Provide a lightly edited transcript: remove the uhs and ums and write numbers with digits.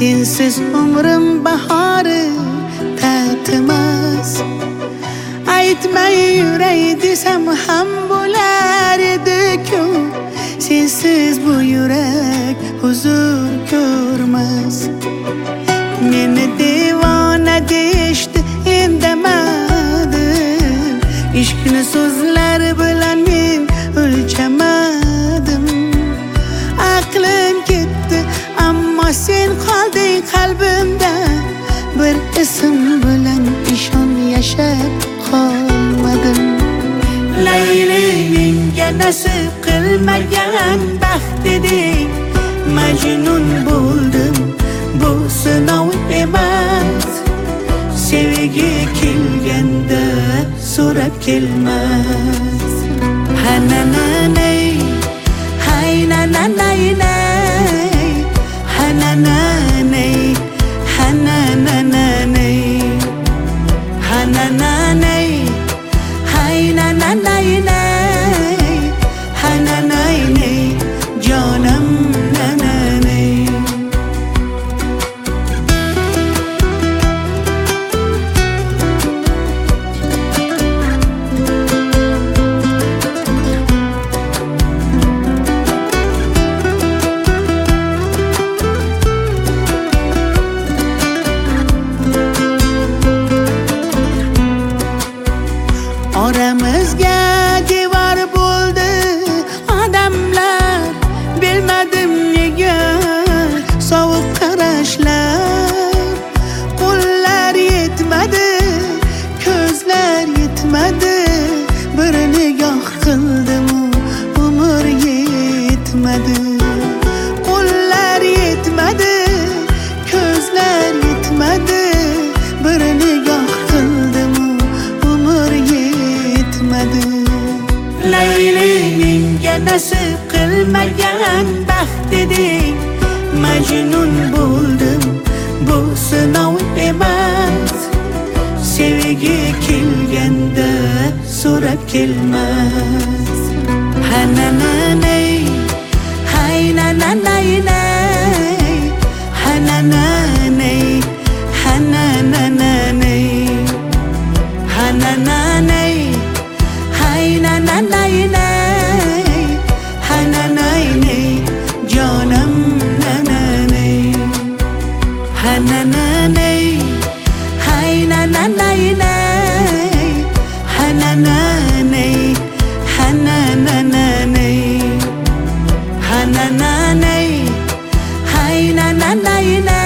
sensiz umrim bahori tatimas. Aytmay yuray desam ham bo'lar edi-ku, sensiz bu yurak huzur ko'rmas. Meni devona deyishdi, indamadim. Ishqni so'zlar bilan men o'lchamadim. Aqlim ketdi, ammo sen qolding qalbimda. Bir ism bilan ishon yashab qolmadim. Layli menga nasib qilmagan baxt eding. Majnun bo'ldim, bu sinov emas. Sevgi kelganda so'rab kelmas. Hanananay, haynananay, hanananay, hanananay, hanananay, haynananay, hanananay, canım nananay. Oramizga devor bo'ldi odamlar, bilmadim nega sovuq qarashlar. Qo'llar yetmadi, ko'zlar yetmadi, bir nigoh qildim, umr yetmadi. Qo'llar yetmadi, ko'zlar yetmadi, bir nigoh qildim, umr yetmadi. Layli menga nasib qilmagan baxt eding. Majnun bo'ldim, bu sinov emas. Sevgi kelganda so'rab kelmas. Hanananay, haynananay, hanananay, hanananay, hanananay, haynananay, hanananay, canım nananay. Hanananay, haynananay, hanananay, hanananay, hanananay, haynananay.